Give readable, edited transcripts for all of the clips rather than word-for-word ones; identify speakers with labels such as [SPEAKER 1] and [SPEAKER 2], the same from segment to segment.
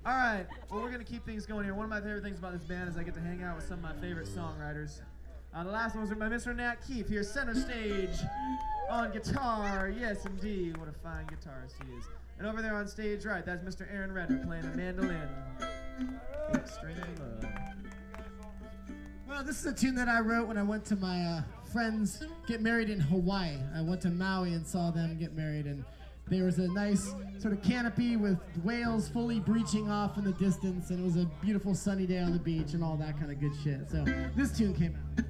[SPEAKER 1] All right, well, we're going to keep things going here. One of my favorite things about this band is I get to hang out with some of my favorite songwriters. The last one was by Mr. Nat Keefe here, center stage on guitar. Yes, indeed, what a fine guitarist he is. And over there on stage right, that's Mr. Aaron Redder playing the mandolin. Straight in love.
[SPEAKER 2] Well, this is a tune that I wrote when I went to my friends get married in Hawaii. I went to Maui and saw them get married, and there was a nice sort of canopy with whales fully breaching off in the distance, and it was a beautiful sunny day on the beach and all that kind of good shit. So this tune came out.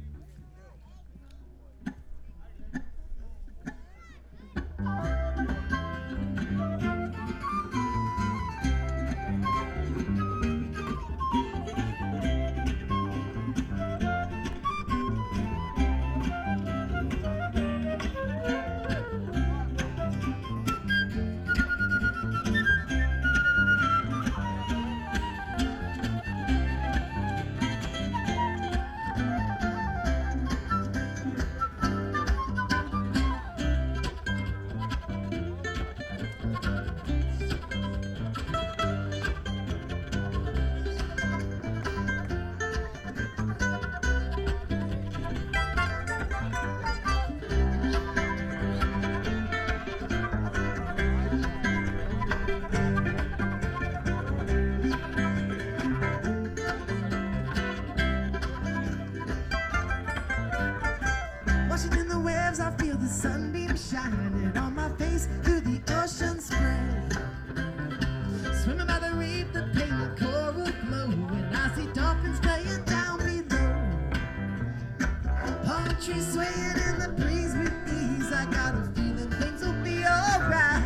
[SPEAKER 3] Sunbeam shining on my face through the ocean spray. Swimming by the reef, the painted coral glow, and I see dolphins playing down below. Palm trees swaying in the breeze with ease. I got a feeling things will be alright.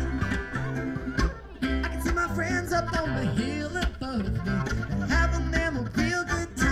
[SPEAKER 3] I can see my friends up on the hill above me, having them a real good time.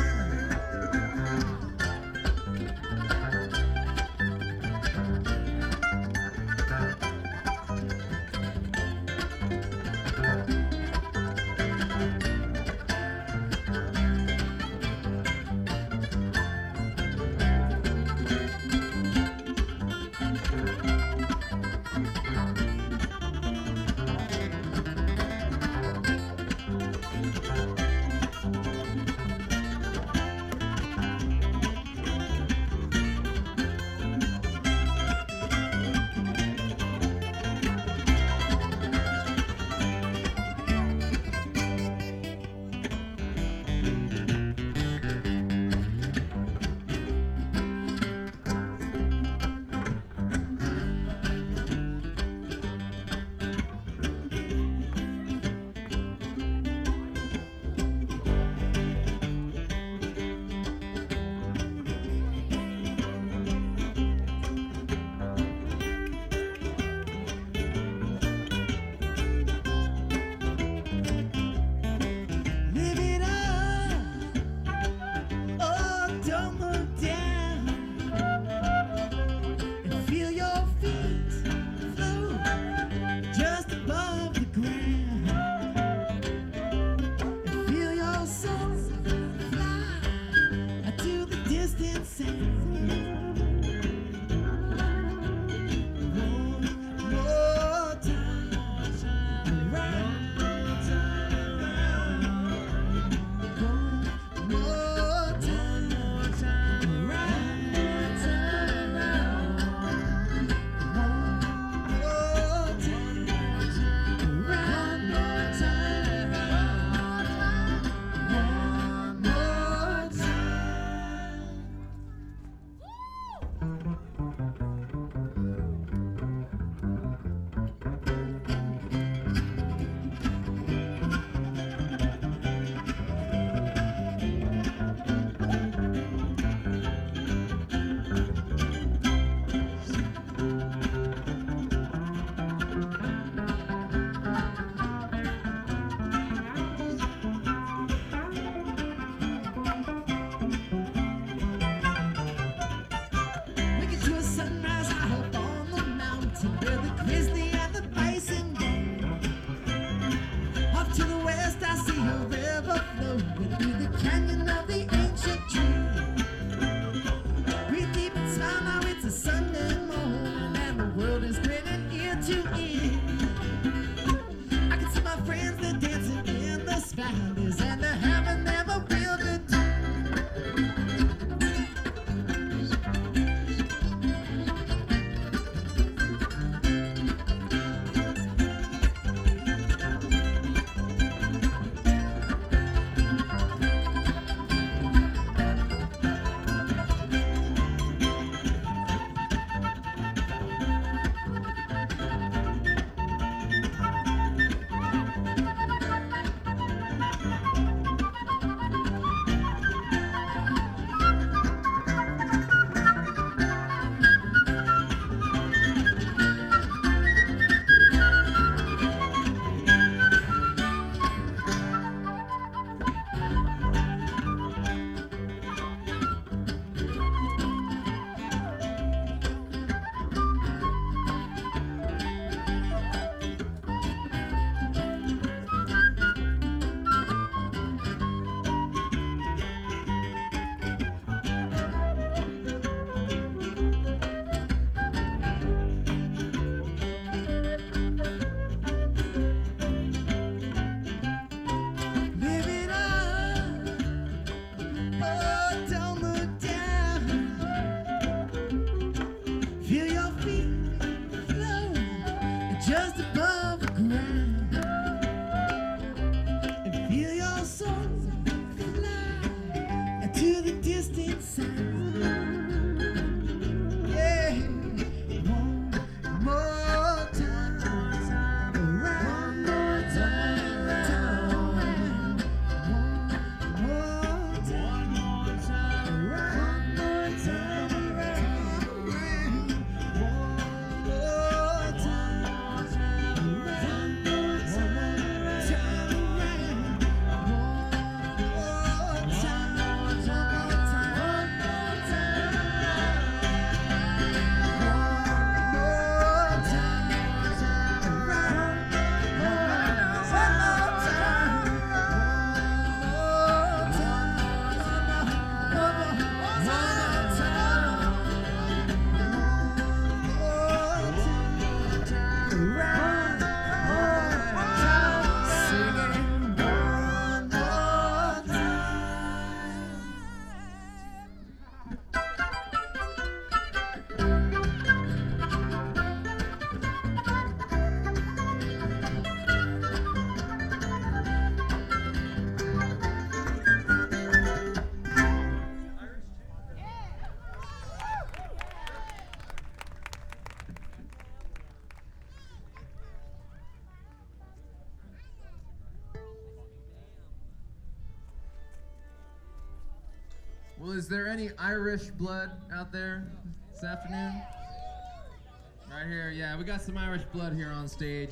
[SPEAKER 4] Well, is there any Irish blood out there this afternoon? Right here, yeah, we got some Irish blood here on stage.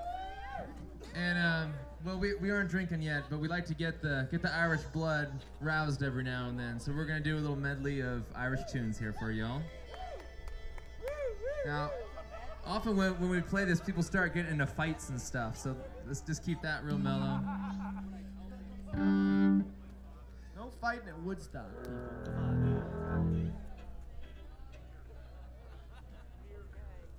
[SPEAKER 4] And well, we aren't drinking yet, but we like to get the Irish blood roused every now and then. So we're gonna do a little medley of Irish tunes here for y'all. Now, often when we play this, people start getting into fights and stuff. So let's just keep that real mellow.
[SPEAKER 1] No fighting at Woodstock, people. Come on.